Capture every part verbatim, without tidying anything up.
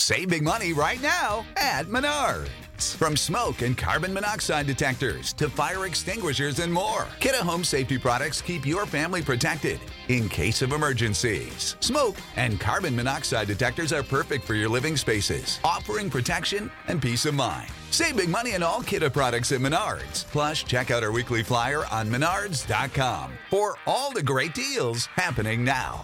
Save big money right now at Menards. From smoke and carbon monoxide detectors to fire extinguishers and more, Kidde Home Safety products keep your family protected in case of emergencies. Smoke and carbon monoxide detectors are perfect for your living spaces, offering protection and peace of mind. Save big money on all Kidde products at Menards. Plus, check out our weekly flyer on menards dot com for all the great deals happening now.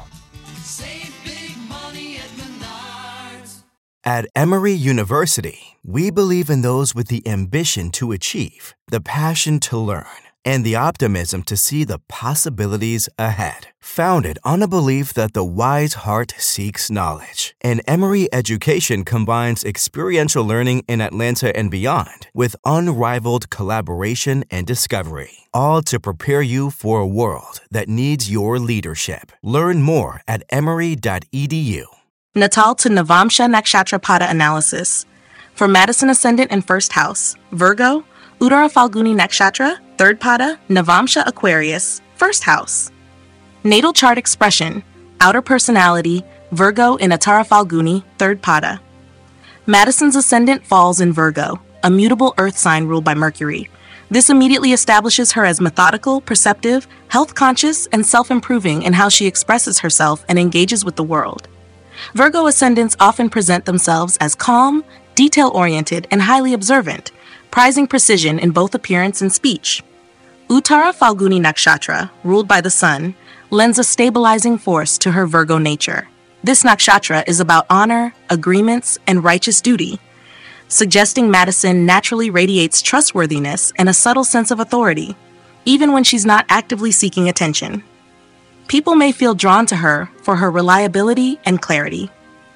Save big money at Menards. At Emory University, we believe in those with the ambition to achieve, the passion to learn, and the optimism to see the possibilities ahead. Founded on a belief that the wise heart seeks knowledge, and Emory education combines experiential learning in Atlanta and beyond with unrivaled collaboration and discovery, all to prepare you for a world that needs your leadership. Learn more at emory dot e d u. Natal to Navamsha Nakshatra Pada analysis. For Madison Ascendant and First House, Virgo, Uttara Falguni Nakshatra, Third Pada, Navamsha Aquarius, First House. Natal chart expression, outer personality, Virgo in Uttara Falguni, Third Pada. Madison's Ascendant falls in Virgo, a mutable earth sign ruled by Mercury. This immediately establishes her as methodical, perceptive, health-conscious, and self-improving in how she expresses herself and engages with the world. Virgo ascendants often present themselves as calm, detail-oriented, and highly observant, prizing precision in both appearance and speech. Uttara Falguni Nakshatra, ruled by the sun, lends a stabilizing force to her Virgo nature. This nakshatra is about honor, agreements, and righteous duty, suggesting Madison naturally radiates trustworthiness and a subtle sense of authority, even when she's not actively seeking attention. People may feel drawn to her for her reliability and clarity.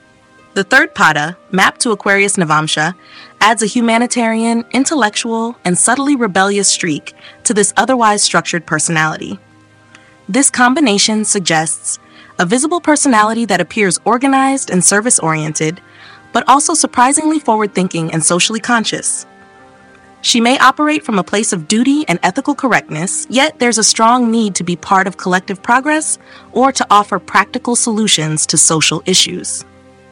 The third pada, mapped to Aquarius Navamsha, adds a humanitarian, intellectual, and subtly rebellious streak to this otherwise structured personality. This combination suggests a visible personality that appears organized and service-oriented, but also surprisingly forward-thinking and socially conscious. She may operate from a place of duty and ethical correctness, yet there's a strong need to be part of collective progress or to offer practical solutions to social issues.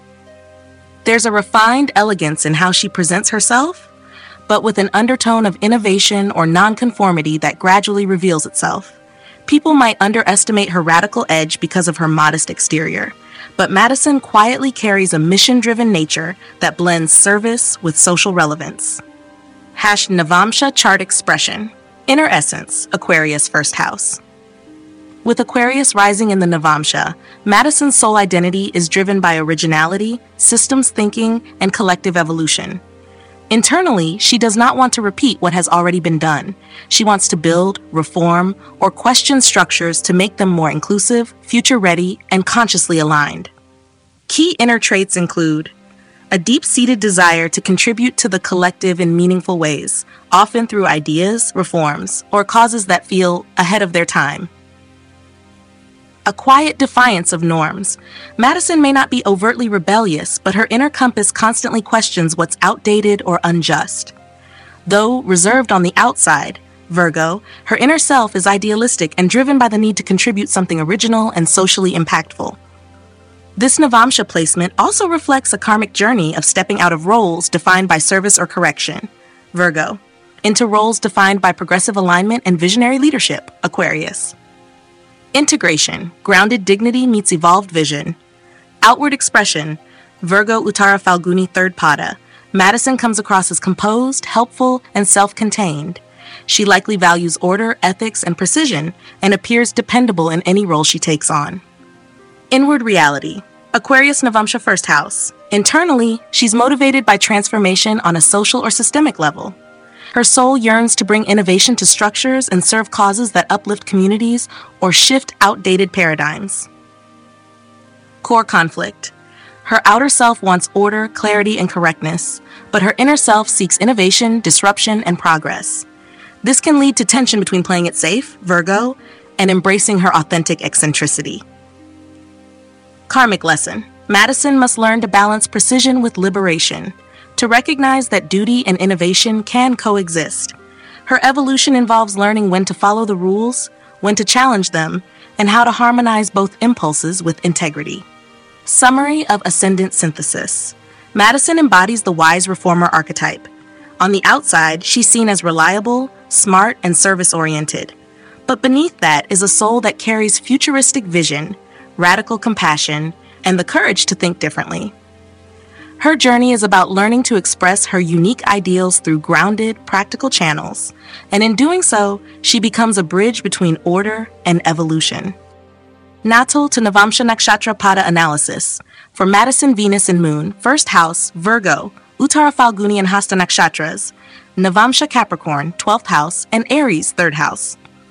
There's a refined elegance in how she presents herself, but with an undertone of innovation or nonconformity that gradually reveals itself. People might underestimate her radical edge because of her modest exterior, but Madison quietly carries a mission-driven nature that blends service with social relevance. Hash Navamsha chart expression. Inner essence, Aquarius first house. With Aquarius rising in the Navamsha, Madison's soul identity is driven by originality, systems thinking, and collective evolution. Internally, she does not want to repeat what has already been done. She wants to build, reform, or question structures to make them more inclusive, future-ready, and consciously aligned. Key inner traits include a deep-seated desire to contribute to the collective in meaningful ways, often through ideas, reforms, or causes that feel ahead of their time. A quiet defiance of norms. Madison may not be overtly rebellious, but her inner compass constantly questions what's outdated or unjust. Though reserved on the outside, Virgo, her inner self is idealistic and driven by the need to contribute something original and socially impactful. This Navamsha placement also reflects a karmic journey of stepping out of roles defined by service or correction, Virgo, into roles defined by progressive alignment and visionary leadership, Aquarius. Integration, grounded dignity meets evolved vision. Outward expression, Virgo Uttara Falguni third pada. Madison comes across as composed, helpful, and self-contained. She likely values order, ethics, and precision, and appears dependable in any role she takes on. Inward reality, Aquarius Navamsha first house. Internally, she's motivated by transformation on a social or systemic level. Her soul yearns to bring innovation to structures and serve causes that uplift communities or shift outdated paradigms. Core conflict. Her outer self wants order, clarity, and correctness, but her inner self seeks innovation, disruption, and progress. This can lead to tension between playing it safe, Virgo, and embracing her authentic eccentricity. Karmic lesson. Madison must learn to balance precision with liberation, to recognize that duty and innovation can coexist. Her evolution involves learning when to follow the rules, when to challenge them, and how to harmonize both impulses with integrity. Summary of Ascendant Synthesis. Madison embodies the wise reformer archetype. On the outside, she's seen as reliable, smart, and service-oriented. But beneath that is a soul that carries futuristic vision, radical compassion, and the courage to think differently. Her journey is about learning to express her unique ideals through grounded, practical channels, and in doing so, she becomes a bridge between order and evolution. Natal to Navamsha Nakshatra Pada analysis. For Madison, Venus, and Moon, first house, Virgo, Uttara Falguni and Hasta Nakshatras, Navamsha Capricorn, twelfth house, and Aries, third house.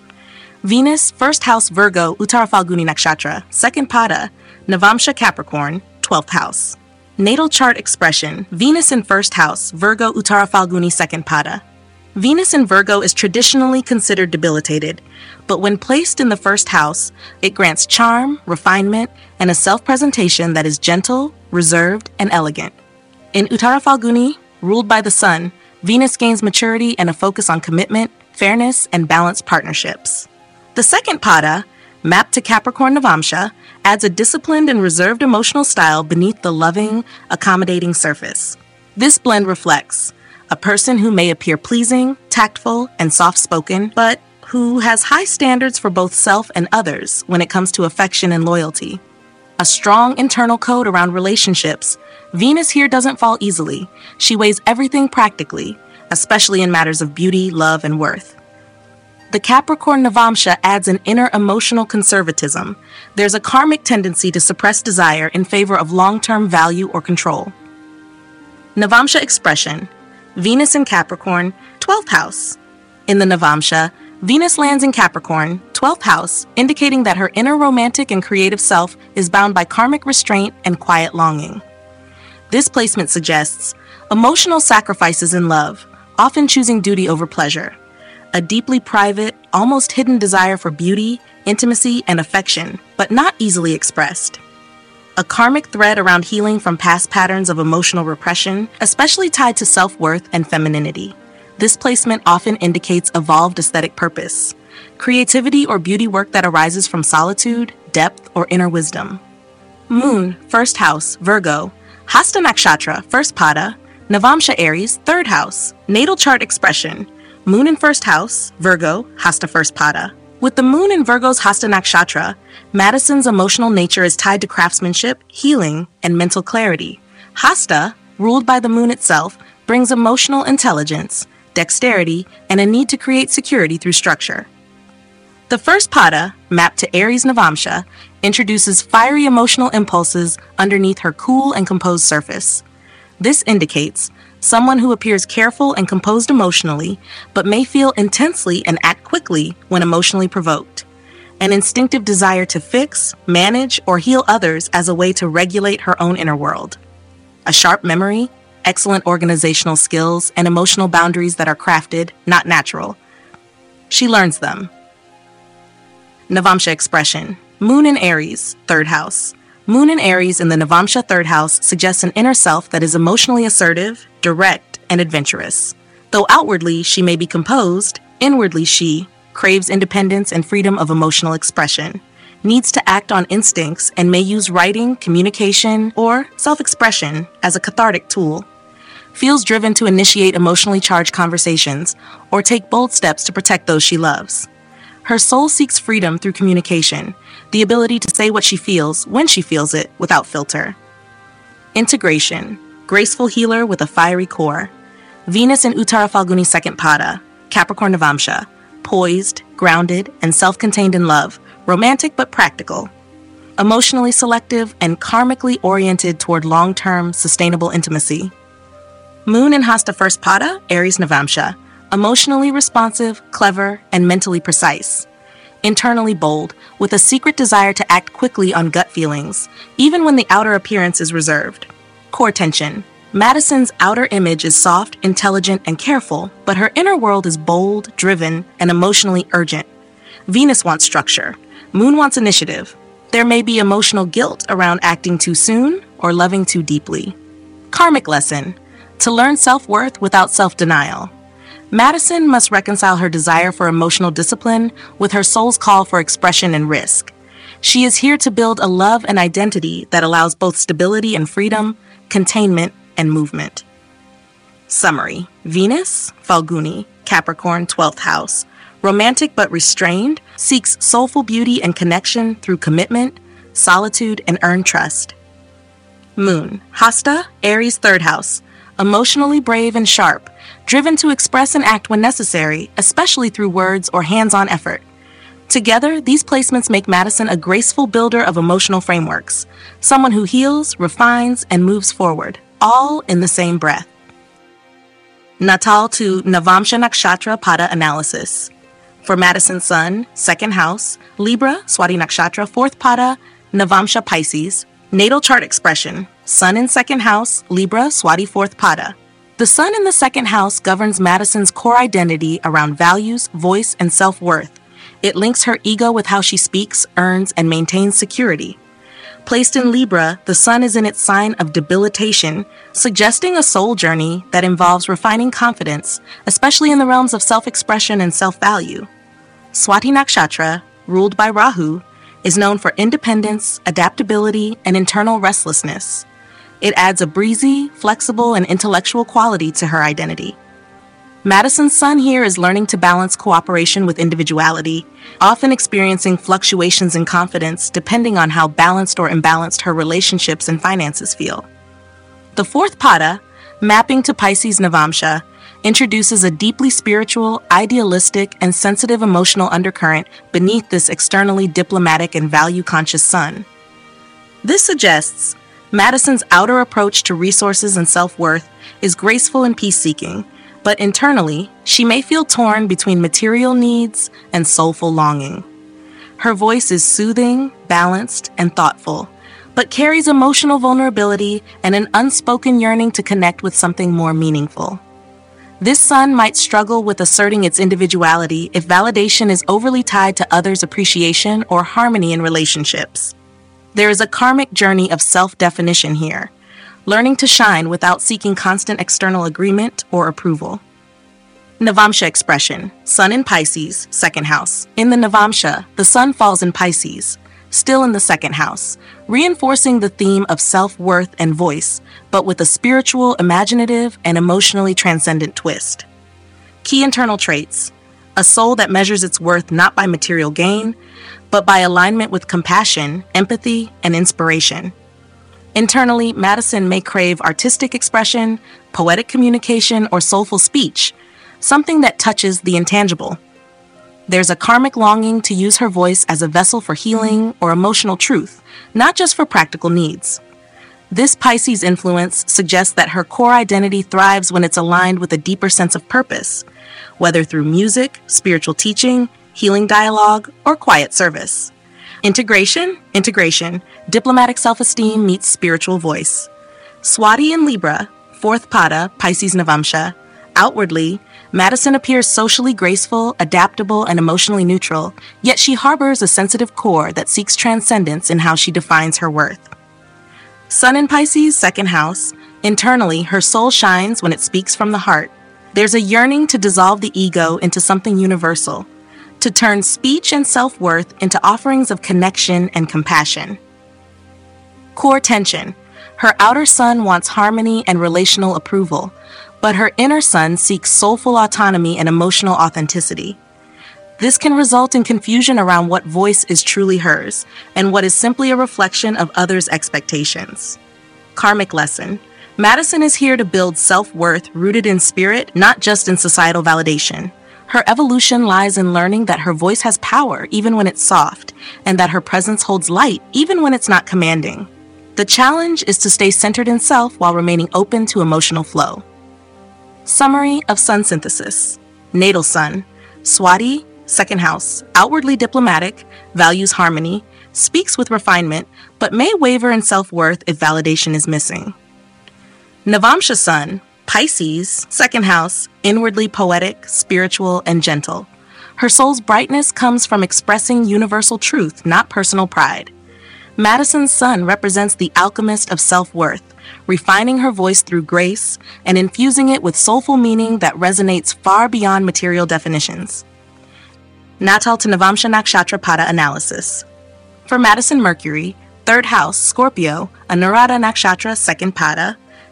Venus, first house, Virgo, Uttara Falguni Nakshatra, second Pada, Navamsha Capricorn, twelfth house. Natal chart expression, Venus in first house, Virgo, Uttara Falguni, second Pada. Venus in Virgo is traditionally considered debilitated, but when placed in the first house, it grants charm, refinement, and a self-presentation that is gentle, reserved, and elegant. In Uttara Falguni, ruled by the sun, Venus gains maturity and a focus on commitment, fairness, and balanced partnerships. The second Pada, mapped to Capricorn Navamsha, adds a disciplined and reserved emotional style beneath the loving, accommodating surface. This blend reflects a person who may appear pleasing, tactful, and soft-spoken, but who has high standards for both self and others when it comes to affection and loyalty. A strong internal code around relationships, Venus here doesn't fall easily. She weighs everything practically, especially in matters of beauty, love, and worth. The Capricorn Navamsha adds an inner emotional conservatism. There's a karmic tendency to suppress desire in favor of long-term value or control. Navamsha expression, Venus in Capricorn, twelfth house. In the Navamsha, Venus lands in Capricorn, twelfth house, indicating that her inner romantic and creative self is bound by karmic restraint and quiet longing. This placement suggests emotional sacrifices in love, often choosing duty over pleasure. A deeply private, almost hidden desire for beauty, intimacy, and affection, but not easily expressed. A karmic thread around healing from past patterns of emotional repression, especially tied to self-worth and femininity. This placement often indicates evolved aesthetic purpose, creativity or beauty work that arises from solitude, depth, or inner wisdom. Moon, first house, Virgo, Hasta Nakshatra, first Pada, Navamsha Aries, third house, natal chart expression, Moon in first house, Virgo, Hasta first Pada. With the moon in Virgo's Hasta Nakshatra, Madison's emotional nature is tied to craftsmanship, healing, and mental clarity. Hasta, ruled by the moon itself, brings emotional intelligence, dexterity, and a need to create security through structure. The first Pada, mapped to Aries Navamsha, introduces fiery emotional impulses underneath her cool and composed surface. This indicates someone who appears careful and composed emotionally, but may feel intensely and act quickly when emotionally provoked. An instinctive desire to fix, manage, or heal others as a way to regulate her own inner world. A sharp memory, excellent organizational skills, and emotional boundaries that are crafted, not natural. She learns them. Navamsha expression. Moon in Aries, third house. Moon in Aries in the Navamsha third house suggests an inner self that is emotionally assertive, direct, and adventurous. Though outwardly she may be composed, inwardly she craves independence and freedom of emotional expression, needs to act on instincts, and may use writing, communication, or self-expression as a cathartic tool. Feels driven to initiate emotionally charged conversations or take bold steps to protect those she loves. Her soul seeks freedom through communication, the ability to say what she feels when she feels it without filter. Integration, graceful healer with a fiery core. Venus in Uttara Falguni second Pada, Capricorn Navamsha, poised, grounded, and self-contained in love, romantic but practical. Emotionally selective and karmically oriented toward long-term, sustainable intimacy. Moon in Hasta first Pada, Aries Navamsha, emotionally responsive, clever, and mentally precise. Internally bold, with a secret desire to act quickly on gut feelings, even when the outer appearance is reserved. Core tension. Madison's outer image is soft, intelligent, and careful, but her inner world is bold, driven, and emotionally urgent. Venus wants structure. Moon wants initiative. There may be emotional guilt around acting too soon or loving too deeply. Karmic lesson. To learn self-worth without self-denial. Madison must reconcile her desire for emotional discipline with her soul's call for expression and risk. She is here to build a love and identity that allows both stability and freedom, containment and movement. Summary: Venus, Falguni, Capricorn, twelfth house. Romantic but restrained, seeks soulful beauty and connection through commitment, solitude, and earned trust. Moon, Hasta, Aries, third house. Emotionally brave and sharp, driven to express and act when necessary, especially through words or hands-on effort. Together, these placements make Madison a graceful builder of emotional frameworks, someone who heals, refines, and moves forward, all in the same breath. Natal to Navamsha Nakshatra Pada Analysis. For Madison Sun, second house, Libra, Swati Nakshatra, fourth Pada, Navamsha Pisces. Natal chart expression: Sun in second house, Libra, Swati fourth Pada. The Sun in the second house governs Madison's core identity around values, voice, and self-worth. It links her ego with how she speaks, earns, and maintains security. Placed in Libra, the Sun is in its sign of debilitation, suggesting a soul journey that involves refining confidence, especially in the realms of self-expression and self-value. Swati Nakshatra, ruled by Rahu, is known for independence, adaptability, and internal restlessness. It adds a breezy, flexible, and intellectual quality to her identity. Madison's Sun here is learning to balance cooperation with individuality, often experiencing fluctuations in confidence depending on how balanced or imbalanced her relationships and finances feel. The fourth Pada, mapping to Pisces Navamsha, introduces a deeply spiritual, idealistic, and sensitive emotional undercurrent beneath this externally diplomatic and value-conscious Sun. This suggests Madison's outer approach to resources and self-worth is graceful and peace-seeking, but internally, she may feel torn between material needs and soulful longing. Her voice is soothing, balanced, and thoughtful, but carries emotional vulnerability and an unspoken yearning to connect with something more meaningful. This Sun might struggle with asserting its individuality if validation is overly tied to others' appreciation or harmony in relationships. There is a karmic journey of self-definition here, learning to shine without seeking constant external agreement or approval. Navamsha expression, Sun in Pisces, second house. In the Navamsha, the Sun falls in Pisces, still in the second house, reinforcing the theme of self-worth and voice, but with a spiritual, imaginative, and emotionally transcendent twist. Key internal traits: a soul that measures its worth not by material gain, but by alignment with compassion, empathy, and inspiration. Internally, Madison may crave artistic expression, poetic communication, or soulful speech, something that touches the intangible. There's a karmic longing to use her voice as a vessel for healing or emotional truth, not just for practical needs. This Pisces influence suggests that her core identity thrives when it's aligned with a deeper sense of purpose, whether through music, spiritual teaching, healing dialogue, or quiet service. Integration, integration, diplomatic self-esteem meets spiritual voice. Swati in Libra, fourth Pada, Pisces Navamsha. Outwardly, Madison appears socially graceful, adaptable, and emotionally neutral, yet she harbors a sensitive core that seeks transcendence in how she defines her worth. Sun in Pisces, second house. Internally, her soul shines when it speaks from the heart. There's a yearning to dissolve the ego into something universal, to turn speech and self-worth into offerings of connection and compassion. Core tension. Her outer Sun wants harmony and relational approval, but her inner Sun seeks soulful autonomy and emotional authenticity. This can result in confusion around what voice is truly hers and what is simply a reflection of others' expectations. Karmic lesson. Madison is here to build self-worth rooted in spirit, not just in societal validation. Her evolution lies in learning that her voice has power even when it's soft, and that her presence holds light even when it's not commanding. The challenge is to stay centered in self while remaining open to emotional flow. Summary of Sun synthesis. Natal Sun. Swati, second house, outwardly diplomatic, values harmony, speaks with refinement, but may waver in self-worth if validation is missing. Navamsha Sun, Pisces, second house, inwardly poetic, spiritual, and gentle. Her soul's brightness comes from expressing universal truth, not personal pride. Madison's Sun represents the alchemist of self-worth, refining her voice through grace and infusing it with soulful meaning that resonates far beyond material definitions. Natal to Navamsha Nakshatra Pada Analysis. For Madison Mercury, third house, Scorpio, Anuradha Nakshatra, second Pada,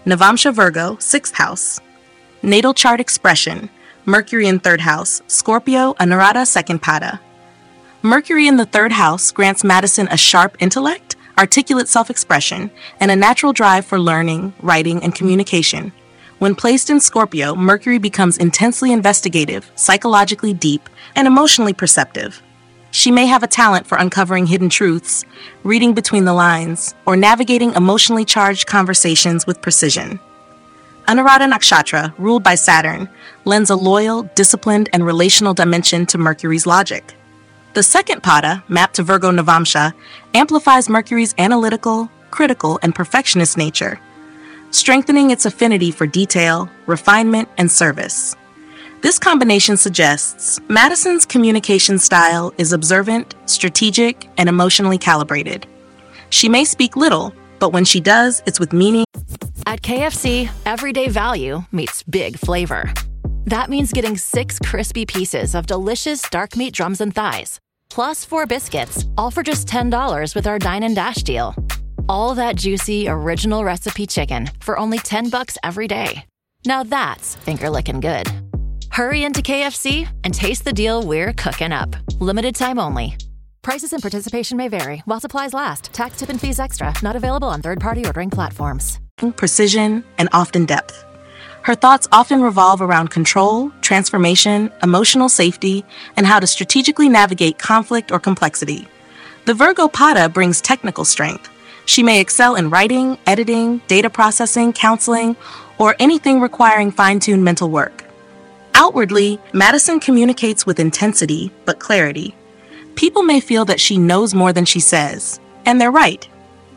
Navamsha Virgo, sixth house. Natal chart expression, Mercury in third house, Scorpio, Anurata, second pada. Mercury in the third house grants Madison a sharp intellect, articulate self-expression, and a natural drive for learning, writing, and communication. When placed in Scorpio, Mercury becomes intensely investigative, psychologically deep, and emotionally perceptive. She may have a talent for uncovering hidden truths, reading between the lines, or navigating emotionally charged conversations with precision. Anurata Nakshatra, ruled by Saturn, lends a loyal, disciplined, and relational dimension to Mercury's logic. The second pada, mapped to Virgo Navamsha, amplifies Mercury's analytical, critical, and perfectionist nature, strengthening its affinity for detail, refinement, and service. This combination suggests Madison's communication style is observant, strategic, and emotionally calibrated. She may speak little, but when she does, it's with meaning. At K F C, everyday value meets big flavor. That means getting six crispy pieces of delicious dark meat drums and thighs, plus four biscuits, all for just ten dollars with our Dine and Dash deal. All that juicy, original recipe chicken for only ten bucks every day. Now that's finger-licking good. Hurry into K F C and taste the deal we're cooking up. Limited time only. Prices and participation may vary while supplies last. Tax, tip, and fees extra. Not available on third-party ordering platforms. Precision, and often depth. Her thoughts often revolve around control, transformation, emotional safety, and how to strategically navigate conflict or complexity. The Virgo pada brings technical strength. She may excel in writing, editing, data processing, counseling, or anything requiring fine-tuned mental work. Outwardly, Madison communicates with intensity but clarity. People may feel that she knows more than she says, and they're right.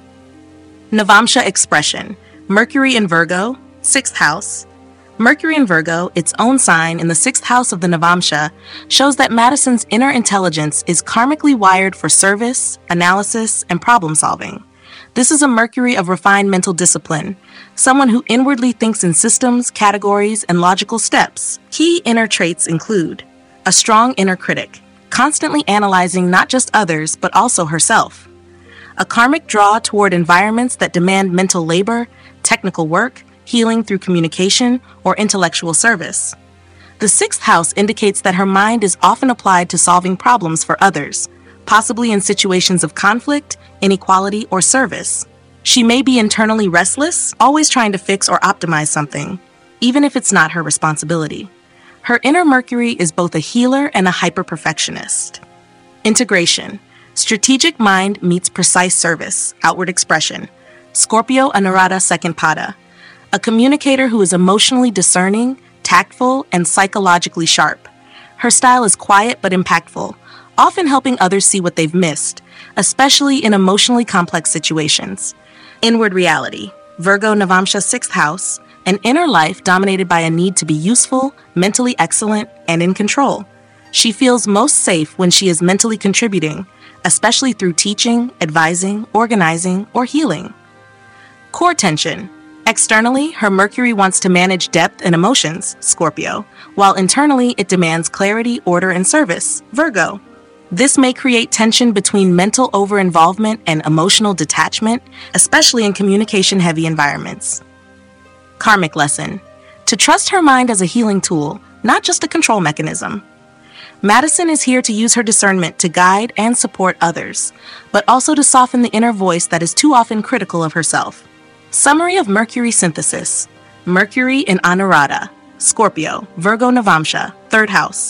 Navamsha expression, Mercury in Virgo, sixth house. Mercury in Virgo, its own sign in the sixth house of the Navamsha, shows that Madison's inner intelligence is karmically wired for service, analysis, and problem solving. This is a Mercury of refined mental discipline, someone who inwardly thinks in systems, categories, and logical steps. Key inner traits include a strong inner critic, constantly analyzing not just others, but also herself. A karmic draw toward environments that demand mental labor, technical work, healing through communication, or intellectual service. The sixth house indicates that her mind is often applied to solving problems for others, possibly in situations of conflict, inequality, or service. She may be internally restless, always trying to fix or optimize something, even if it's not her responsibility. Her inner Mercury is both a healer and a hyper-perfectionist. Integration. Strategic mind meets precise service, outward expression. Scorpio Anurata second pada. A communicator who is emotionally discerning, tactful, and psychologically sharp. Her style is quiet but impactful, often helping others see what they've missed, especially in emotionally complex situations. Inward reality. Virgo Navamsha sixth house. An inner life dominated by a need to be useful, mentally excellent, and in control. She feels most safe when she is mentally contributing, especially through teaching, advising, organizing, or healing. Core tension. Externally, her Mercury wants to manage depth and emotions, Scorpio, while internally it demands clarity, order, and service, Virgo. This may create tension between mental over-involvement and emotional detachment, especially in communication-heavy environments. Karmic lesson. To trust her mind as a healing tool, not just a control mechanism. Madison is here to use her discernment to guide and support others, but also to soften the inner voice that is too often critical of herself. Summary of Mercury synthesis. Mercury in Anurata, Scorpio, Virgo Navamsha, third house.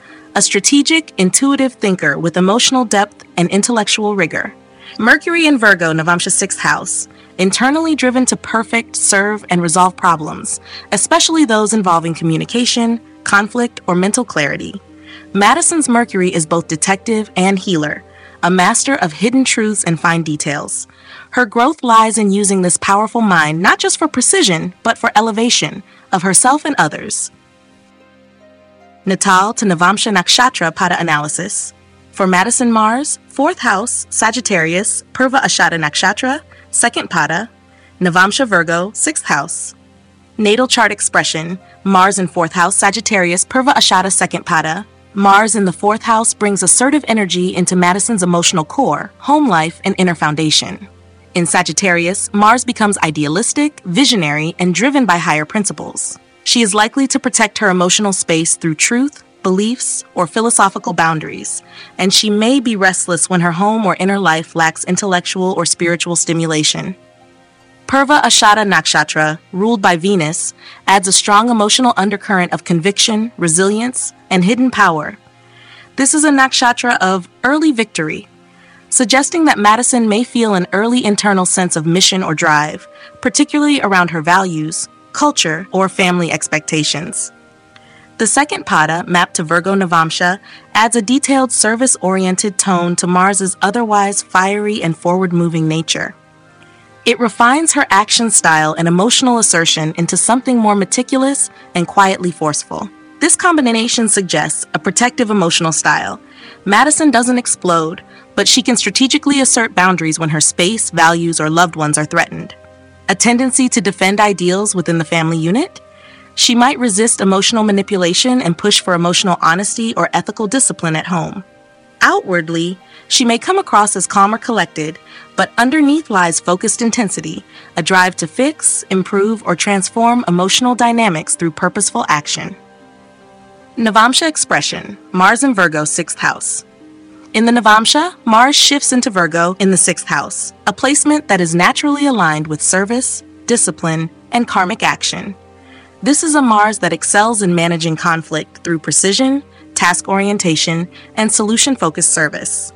A strategic, intuitive thinker with emotional depth and intellectual rigor. Mercury in Virgo Navamsha sixth house. Internally driven to perfect, serve, and resolve problems, especially those involving communication, conflict, or mental clarity. Madison's Mercury is both detective and healer, a master of hidden truths and fine details. Her growth lies in using this powerful mind not just for precision, but for elevation of herself and others. Natal to Navamsha Nakshatra Pada Analysis. For Madison Mars, fourth house, Sagittarius, Purva Ashada Nakshatra, second pada, Navamsha Virgo, sixth house. Natal chart expression, Mars in fourth house, Sagittarius, Purva Ashada, second pada. Mars in the fourth house brings assertive energy into Madison's emotional core, home life, and inner foundation. In Sagittarius, Mars becomes idealistic, visionary, and driven by higher principles. She is likely to protect her emotional space through truth, beliefs, or philosophical boundaries, and she may be restless when her home or inner life lacks intellectual or spiritual stimulation. Purva Ashada Nakshatra, ruled by Venus, adds a strong emotional undercurrent of conviction, resilience, and hidden power. This is a nakshatra of early victory, suggesting that Madison may feel an early internal sense of mission or drive, particularly around her values, culture, or family expectations. The second pada, mapped to Virgo Navamsha, adds a detailed service-oriented tone to Mars's otherwise fiery and forward-moving nature. It refines her action style and emotional assertion into something more meticulous and quietly forceful. This combination suggests a protective emotional style. Madison doesn't explode, but she can strategically assert boundaries when her space, values, or loved ones are threatened. A tendency to defend ideals within the family unit? She might resist emotional manipulation and push for emotional honesty or ethical discipline at home. Outwardly, she may come across as calm or collected, but underneath lies focused intensity, a drive to fix, improve, or transform emotional dynamics through purposeful action. Navamsha expression, Mars in Virgo, sixth house. In the Navamsha, Mars shifts into Virgo in the sixth house, a placement that is naturally aligned with service, discipline, and karmic action. This is a Mars that excels in managing conflict through precision, task orientation, and solution-focused service.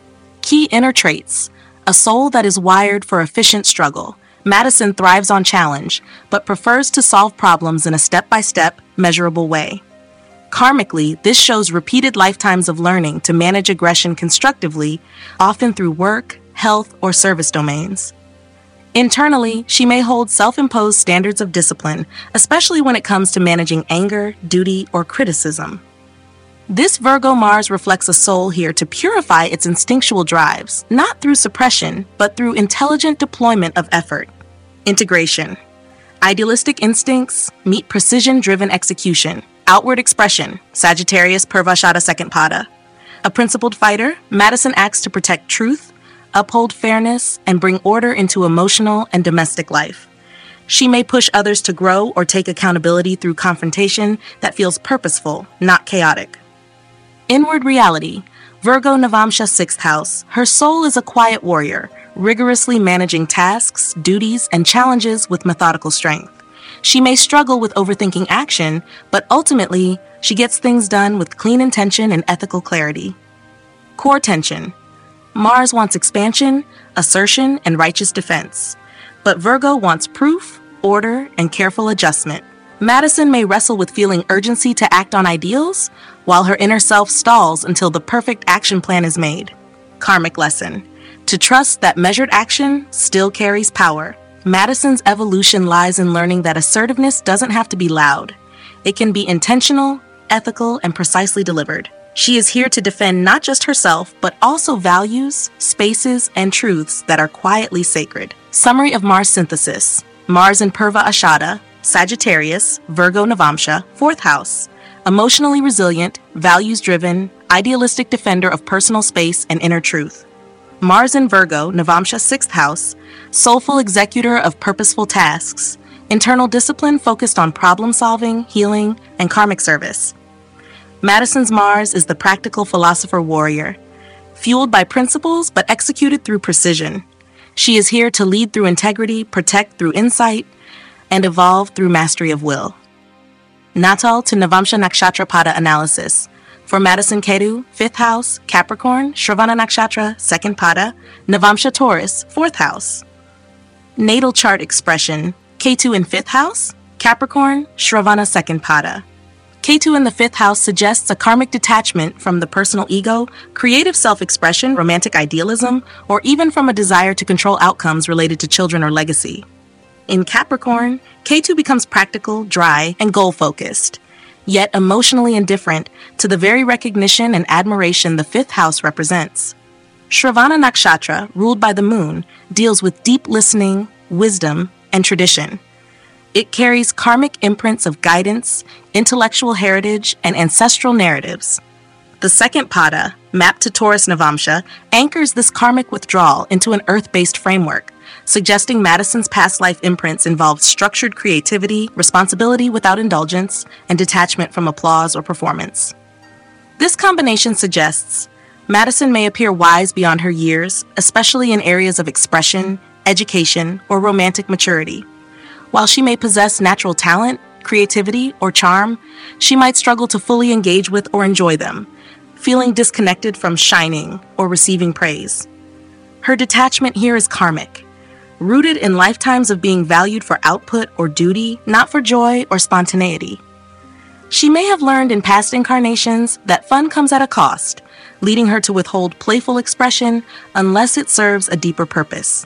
Key inner traits: a soul that is wired for efficient struggle. Madison thrives on challenge, but prefers to solve problems in a step-by-step, measurable way. Karmically, this shows repeated lifetimes of learning to manage aggression constructively, often through work, health, or service domains. Internally, she may hold self-imposed standards of discipline, especially when it comes to managing anger, duty, or criticism. This Virgo Mars reflects a soul here to purify its instinctual drives, not through suppression, but through intelligent deployment of effort. Integration. Idealistic instincts meet precision-driven execution. Outward expression, Sagittarius Purvashada second pada. A principled fighter, Madison acts to protect truth, uphold fairness, and bring order into emotional and domestic life. She may push others to grow or take accountability through confrontation that feels purposeful, not chaotic. Inward reality, Virgo Navamsha sixth house. Her soul is a quiet warrior, rigorously managing tasks, duties, and challenges with methodical strength. She may struggle with overthinking action, but ultimately, she gets things done with clean intention and ethical clarity. Core tension. Mars wants expansion, assertion, and righteous defense. But Virgo wants proof, order, and careful adjustment. Madison may wrestle with feeling urgency to act on ideals, while her inner self stalls until the perfect action plan is made. Karmic lesson. To trust that measured action still carries power. Madison's evolution lies in learning that assertiveness doesn't have to be loud. It can be intentional, ethical, and precisely delivered. She is here to defend not just herself, but also values, spaces, and truths that are quietly sacred. Summary of Mars synthesis. Mars in Purva Ashada, Sagittarius, Virgo Navamsha, fourth house. Emotionally resilient, values-driven, idealistic defender of personal space and inner truth. Mars in Virgo, Navamsha, sixth house, soulful executor of purposeful tasks, internal discipline focused on problem-solving, healing, and karmic service. Madison's Mars is the practical philosopher warrior, fueled by principles but executed through precision. She is here to lead through integrity, protect through insight, and evolve through mastery of will. Natal to Navamsha Nakshatra Pada analysis. For Madison Ketu, fifth house, Capricorn, Shravana Nakshatra, second pada, Navamsha Taurus, fourth house. Natal chart expression, Ketu in fifth house, Capricorn, Shravana second pada. Ketu in the fifth house suggests a karmic detachment from the personal ego, creative self-expression, romantic idealism, or even from a desire to control outcomes related to children or legacy. In Capricorn, Ketu becomes practical, dry, and goal-focused, yet emotionally indifferent to the very recognition and admiration the fifth house represents. Shravana Nakshatra, ruled by the moon, deals with deep listening, wisdom, and tradition. It carries karmic imprints of guidance, intellectual heritage, and ancestral narratives. The second pada, mapped to Taurus Navamsha, anchors this karmic withdrawal into an earth-based framework, suggesting Madison's past life imprints involved structured creativity, responsibility without indulgence, and detachment from applause or performance. This combination suggests Madison may appear wise beyond her years, especially in areas of expression, education, or romantic maturity. While she may possess natural talent, creativity, or charm, she might struggle to fully engage with or enjoy them, feeling disconnected from shining or receiving praise. Her detachment here is karmic, rooted in lifetimes of being valued for output or duty, not for joy or spontaneity. She may have learned in past incarnations that fun comes at a cost, leading her to withhold playful expression unless it serves a deeper purpose.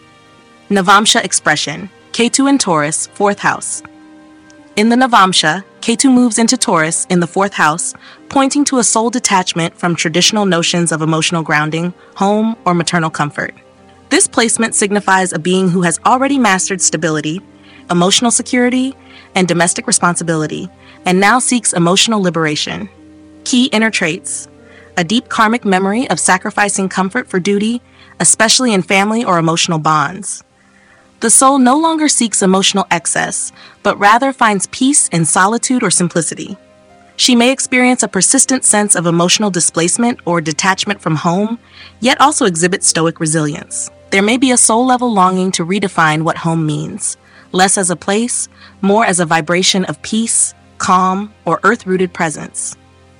Navamsha expression, Ketu in Taurus, fourth house. In the Navamsha, Ketu moves into Taurus in the fourth house, pointing to a soul detachment from traditional notions of emotional grounding, home, or maternal comfort. This placement signifies a being who has already mastered stability, emotional security, and domestic responsibility, and now seeks emotional liberation. Key inner traits: a deep karmic memory of sacrificing comfort for duty, especially in family or emotional bonds. The soul no longer seeks emotional excess, but rather finds peace in solitude or simplicity. She may experience a persistent sense of emotional displacement or detachment from home, yet also exhibit stoic resilience. There may be a soul-level longing to redefine what home means, less as a place, more as a vibration of peace, calm, or earth-rooted presence.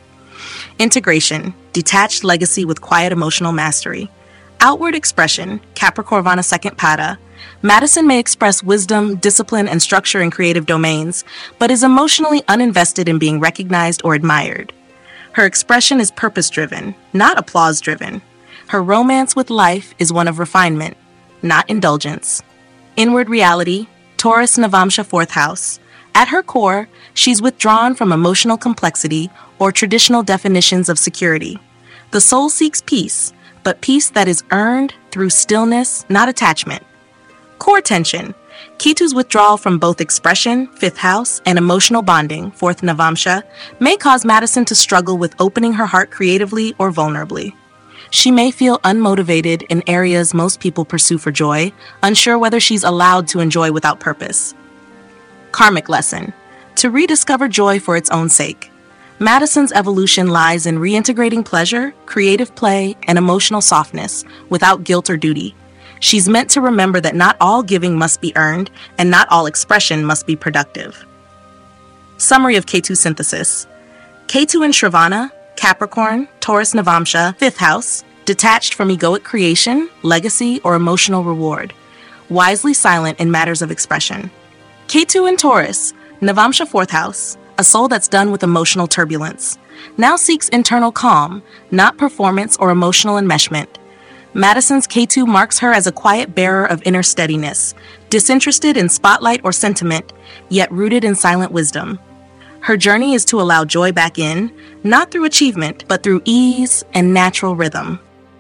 Integration, detached legacy with quiet emotional mastery. Outward expression, Capricorn second Pada. Madison may express wisdom, discipline, and structure in creative domains, but is emotionally uninvested in being recognized or admired. Her expression is purpose-driven, not applause-driven. Her romance with life is one of refinement, not indulgence. Inward reality, Taurus Navamsha fourth house. At her core, she's withdrawn from emotional complexity or traditional definitions of security. The soul seeks peace, but peace that is earned through stillness, not attachment. Core tension, Ketu's withdrawal from both expression, fifth house, and emotional bonding, fourth Navamsha, may cause Madison to struggle with opening her heart creatively or vulnerably. She may feel unmotivated in areas most people pursue for joy, unsure whether she's allowed to enjoy without purpose. Karmic lesson, to rediscover joy for its own sake. Madison's evolution lies in reintegrating pleasure, creative play, and emotional softness without guilt or duty. She's meant to remember that not all giving must be earned, and not all expression must be productive. Summary of Ketu synthesis. Ketu in Shravana, Capricorn, Taurus Navamsha, fifth house, detached from egoic creation, legacy, or emotional reward. Wisely silent in matters of expression. Ketu in Taurus, Navamsha fourth house, a soul that's done with emotional turbulence. Now seeks internal calm, not performance or emotional enmeshment. Madison's Ketu marks her as a quiet bearer of inner steadiness, disinterested in spotlight or sentiment, yet rooted in silent wisdom. Her journey is to allow joy back in, not through achievement, but through ease and natural rhythm.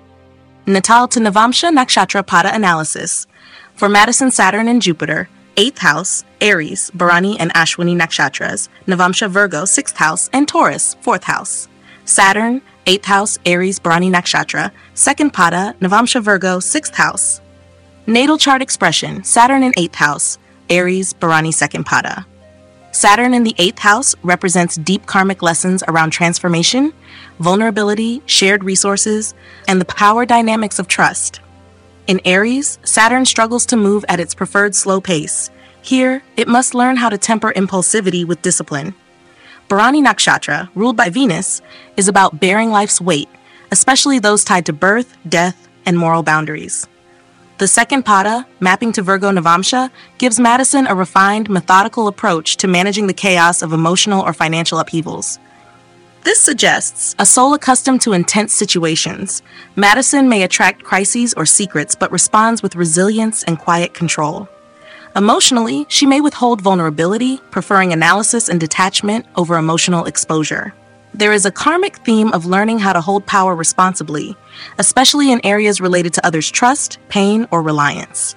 Natal to Navamsha Nakshatra Pada analysis. For Madison, Saturn, and Jupiter, eighth house, Aries, Bharani, and Ashwini nakshatras, Navamsha Virgo, sixth house, and Taurus, fourth house. Saturn, eighth house, Aries, Bharani nakshatra, second Pada, Navamsha Virgo, sixth house. Natal chart expression, Saturn in eighth house, Aries, Bharani second Pada. Saturn in the eighth house represents deep karmic lessons around transformation, vulnerability, shared resources, and the power dynamics of trust. In Aries, Saturn struggles to move at its preferred slow pace. Here, it must learn how to temper impulsivity with discipline. Bharani Nakshatra, ruled by Venus, is about bearing life's weight, especially those tied to birth, death, and moral boundaries. The second Pada, mapping to Virgo Navamsha, gives Madison a refined, methodical approach to managing the chaos of emotional or financial upheavals. This suggests a soul accustomed to intense situations. Madison may attract crises or secrets, but responds with resilience and quiet control. Emotionally, she may withhold vulnerability, preferring analysis and detachment over emotional exposure. There is a karmic theme of learning how to hold power responsibly, especially in areas related to others' trust, pain, or reliance.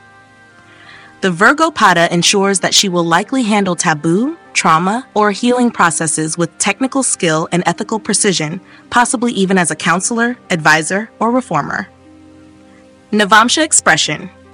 The Virgo Pada ensures that she will likely handle taboo, trauma, or healing processes with technical skill and ethical precision, possibly even as a counselor, advisor, or reformer. Navamsha expression,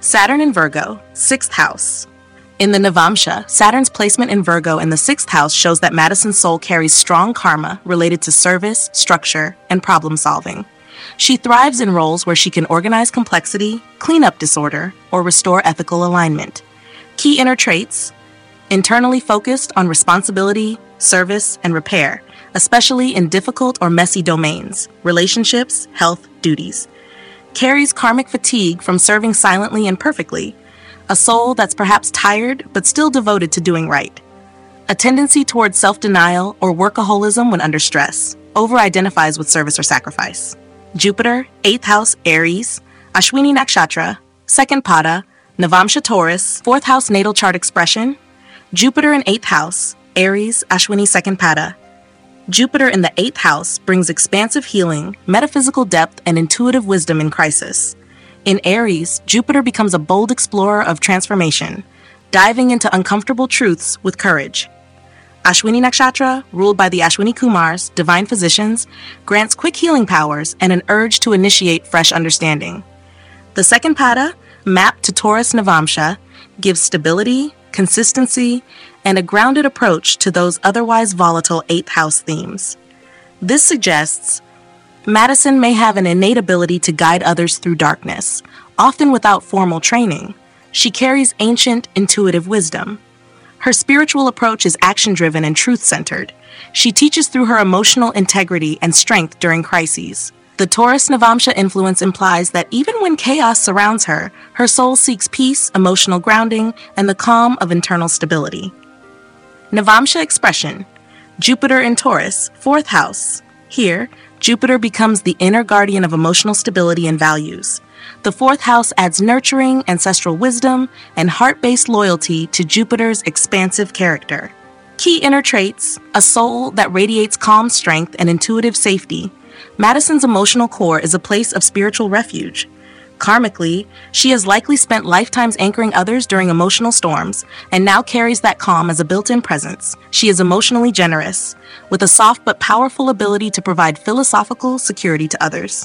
Saturn in Virgo, sixth house. In the Navamsha, Saturn's placement in Virgo in the sixth house shows that Madison's soul carries strong karma related to service, structure, and problem solving. She thrives in roles where she can organize complexity, clean up disorder, or restore ethical alignment. Key inner traits: internally focused on responsibility, service, and repair, especially in difficult or messy domains, relationships, health, duties. Carries karmic fatigue from serving silently and perfectly, a soul that's perhaps tired but still devoted to doing right. A tendency towards self-denial or workaholism when under stress, over-identifies with service or sacrifice. Jupiter, eighth house, Aries, Ashwini Nakshatra, second Pada, Navamsha Taurus, fourth house natal chart expression. Jupiter in eighth house, Aries, Ashwini second Pada. Jupiter in the eighth house brings expansive healing, metaphysical depth, and intuitive wisdom in crisis. In Aries, Jupiter becomes a bold explorer of transformation, diving into uncomfortable truths with courage. Ashwini Nakshatra, ruled by the Ashwini Kumars, divine physicians, grants quick healing powers and an urge to initiate fresh understanding. The second Pada, mapped to Taurus Navamsha, gives stability, consistency, and a grounded approach to those otherwise volatile eighth house themes. This suggests Madison may have an innate ability to guide others through darkness, often without formal training. She carries ancient, intuitive wisdom. Her spiritual approach is action-driven and truth-centered. She teaches through her emotional integrity and strength during crises. The Taurus Navamsha influence implies that even when chaos surrounds her, her soul seeks peace, emotional grounding, and the calm of internal stability. Navamsha expression: Jupiter in Taurus, fourth house. Here, Jupiter becomes the inner guardian of emotional stability and values. The fourth house adds nurturing, ancestral wisdom, and heart-based loyalty to Jupiter's expansive character. Key inner traits: a soul that radiates calm strength and intuitive safety. Madison's emotional core is a place of spiritual refuge. Karmically, she has likely spent lifetimes anchoring others during emotional storms, and now carries that calm as a built-in presence. She is emotionally generous, with a soft but powerful ability to provide philosophical security to others.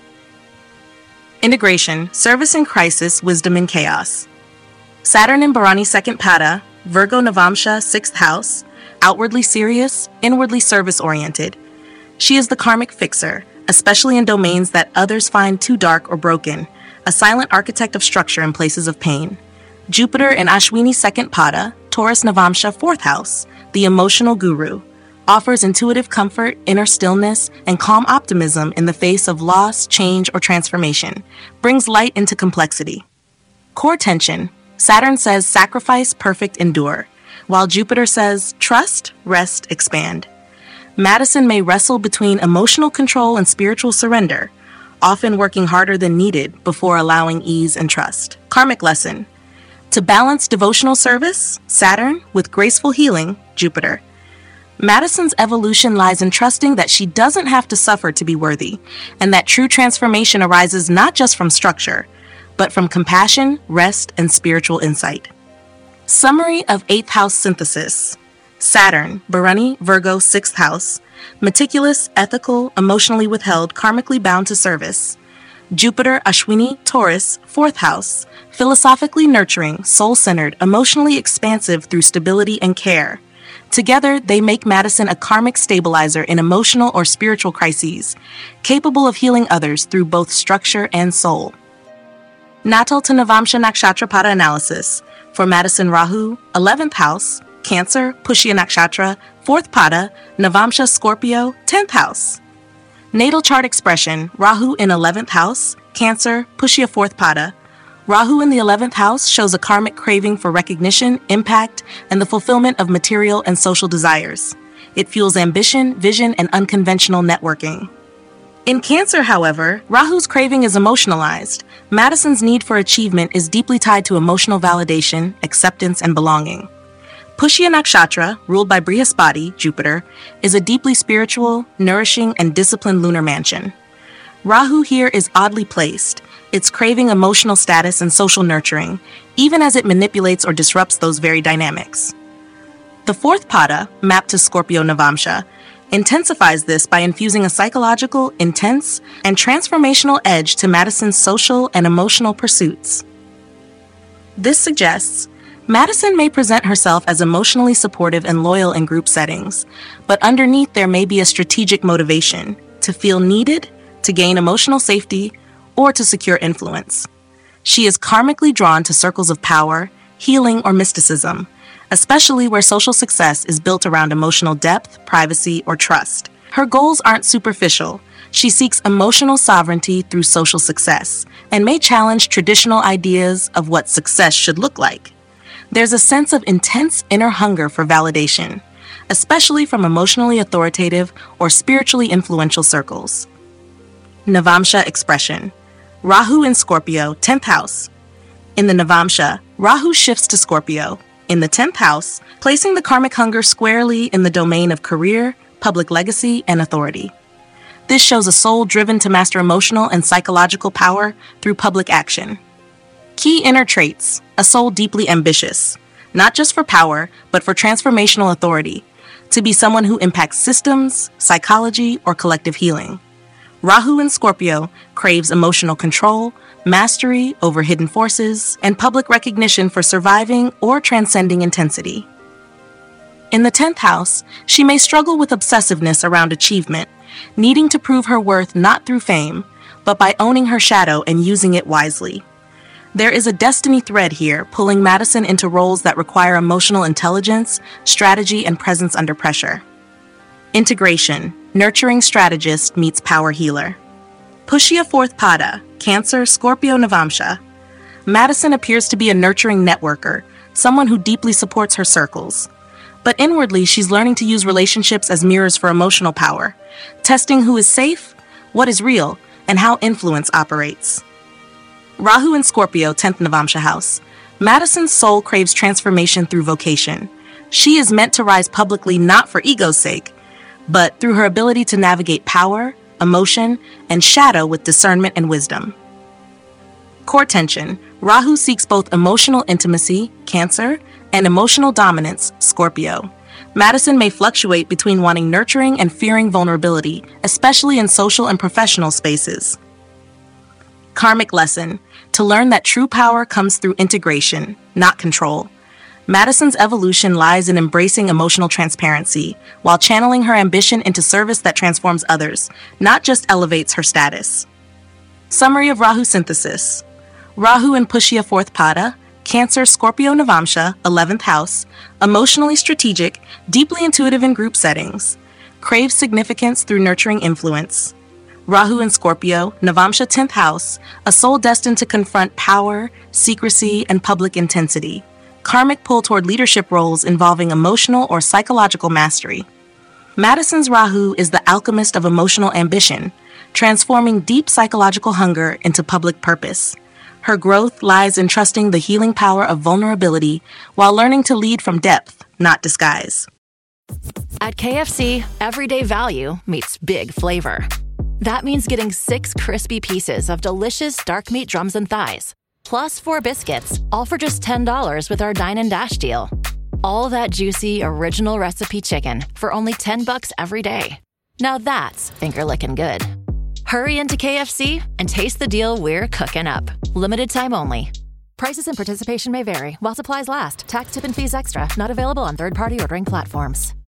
Integration, service in crisis, wisdom in chaos. Saturn in Bharani second Pada, Virgo Navamsha sixth house, outwardly serious, inwardly service-oriented. She is the karmic fixer, especially in domains that others find too dark or broken, a silent architect of structure in places of pain. Jupiter in Ashwini second Pada, Taurus Navamsha fourth house, the emotional guru, offers intuitive comfort, inner stillness, and calm optimism in the face of loss, change, or transformation, brings light into complexity. Core tension: Saturn says sacrifice, perfect, endure, while Jupiter says trust, rest, expand. Madison may wrestle between emotional control and spiritual surrender, often working harder than needed before allowing ease and trust. Karmic lesson: to balance devotional service, Saturn, with graceful healing, Jupiter. Madison's evolution lies in trusting that she doesn't have to suffer to be worthy, and that true transformation arises not just from structure, but from compassion, rest, and spiritual insight. Summary of eighth house synthesis: Saturn, Bharani, Virgo, sixth house, meticulous, ethical, emotionally withheld, karmically bound to service. Jupiter, Ashwini, Taurus, fourth house, philosophically nurturing, soul-centered, emotionally expansive through stability and care. Together, they make Madison a karmic stabilizer in emotional or spiritual crises, capable of healing others through both structure and soul. Natal to Navamsha Nakshatra Pada analysis. For Madison Rahu, eleventh house, Cancer, Pushya Nakshatra, fourth Pada, Navamsha Scorpio, tenth house. Natal chart expression: Rahu in eleventh house, Cancer, Pushya fourth Pada. Rahu in the eleventh house shows a karmic craving for recognition, impact, and the fulfillment of material and social desires. It fuels ambition, vision, and unconventional networking. In Cancer, however, Rahu's craving is emotionalized. Madison's need for achievement is deeply tied to emotional validation, acceptance, and belonging. Pushya Nakshatra, ruled by Brihaspati, Jupiter, is a deeply spiritual, nourishing, and disciplined lunar mansion. Rahu here is oddly placed. It's craving emotional status and social nurturing, even as it manipulates or disrupts those very dynamics. The fourth Pada, mapped to Scorpio Navamsha, intensifies this by infusing a psychological, intense, and transformational edge to Madison's social and emotional pursuits. This suggests Madison may present herself as emotionally supportive and loyal in group settings, but underneath there may be a strategic motivation to feel needed, to gain emotional safety, or to secure influence. She is karmically drawn to circles of power, healing, or mysticism, especially where social success is built around emotional depth, privacy, or trust. Her goals aren't superficial. She seeks emotional sovereignty through social success and may challenge traditional ideas of what success should look like. There's a sense of intense inner hunger for validation, especially from emotionally authoritative or spiritually influential circles. Navamsha expression. Rahu in Scorpio, tenth house. In the Navamsha, Rahu shifts to Scorpio, in the tenth house, placing the karmic hunger squarely in the domain of career, public legacy, and authority. This shows a soul driven to master emotional and psychological power through public action. Key inner traits: a soul deeply ambitious, not just for power, but for transformational authority, to be someone who impacts systems, psychology, or collective healing. Rahu in Scorpio craves emotional control, mastery over hidden forces, and public recognition for surviving or transcending intensity. In the tenth house, she may struggle with obsessiveness around achievement, needing to prove her worth not through fame, but by owning her shadow and using it wisely. There is a destiny thread here, pulling Madison into roles that require emotional intelligence, strategy, and presence under pressure. Integration. Nurturing strategist meets power healer. Pushya fourth Pada, Cancer, Scorpio, Navamsha. Madison appears to be a nurturing networker, someone who deeply supports her circles. But inwardly, she's learning to use relationships as mirrors for emotional power, testing who is safe, what is real, and how influence operates. Rahu in Scorpio, tenth Navamsha house. Madison's soul craves transformation through vocation. She is meant to rise publicly not for ego's sake, but through her ability to navigate power, emotion, and shadow with discernment and wisdom. Core tension. Rahu seeks both emotional intimacy, Cancer, and emotional dominance, Scorpio. Madison may fluctuate between wanting nurturing and fearing vulnerability, especially in social and professional spaces. Karmic lesson. To learn that true power comes through integration, not control. Madison's evolution lies in embracing emotional transparency, while channeling her ambition into service that transforms others, not just elevates her status. Summary of Rahu synthesis. Rahu in Pushya fourth Pada, Cancer, Scorpio, Navamsha, eleventh house, emotionally strategic, deeply intuitive in group settings, craves significance through nurturing influence. Rahu in Scorpio, Navamsha, tenth house, a soul destined to confront power, secrecy, and public intensity. Karmic pull toward leadership roles involving emotional or psychological mastery. Madison's Rahu is the alchemist of emotional ambition, transforming deep psychological hunger into public purpose. Her growth lies in trusting the healing power of vulnerability while learning to lead from depth, not disguise. At K F C, everyday value meets big flavor. That means getting six crispy pieces of delicious dark meat drums and thighs, plus four biscuits, all for just ten dollars with our Dine and Dash deal. All that juicy, original recipe chicken for only ten bucks every day. Now that's finger-licking good. Hurry into K F C and taste the deal we're cooking up. Limited time only. Prices and participation may vary while supplies last. Tax, tip, and fees extra. Not available on third-party ordering platforms.